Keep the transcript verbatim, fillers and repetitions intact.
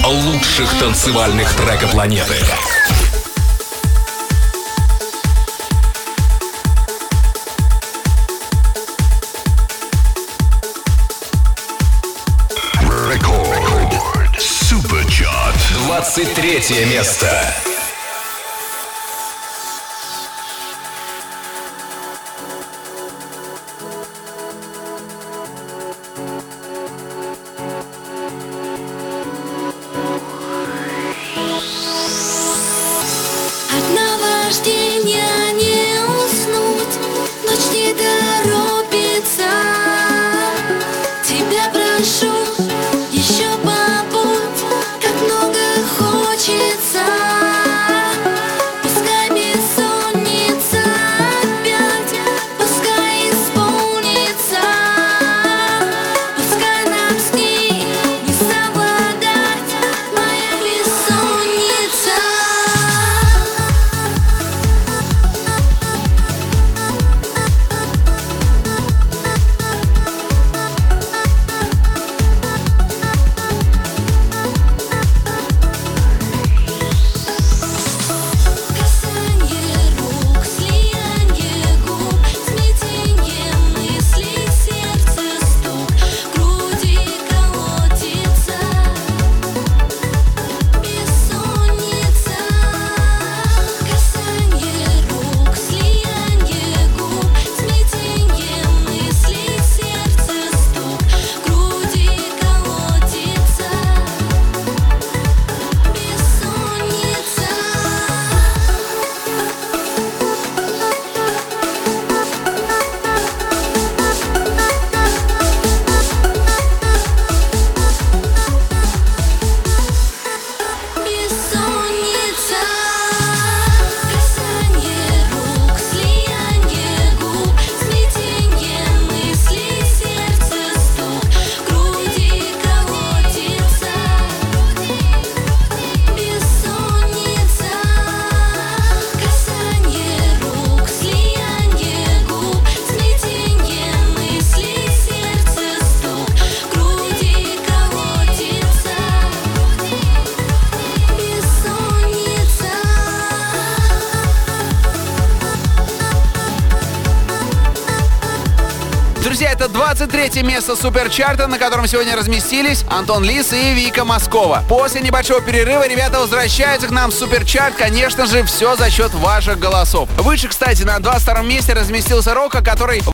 лучших танцевальных трека планеты. Рекорд Суперчарт. двадцать третье место. Друзья, это двадцать третье место суперчарта, на котором сегодня разместились Антон Лис и Вика Маскова. После небольшого перерыва ребята возвращаются к нам в суперчарт. Конечно же, все за счет ваших голосов. Выше, кстати, на двадцать втором месте разместился Рока, который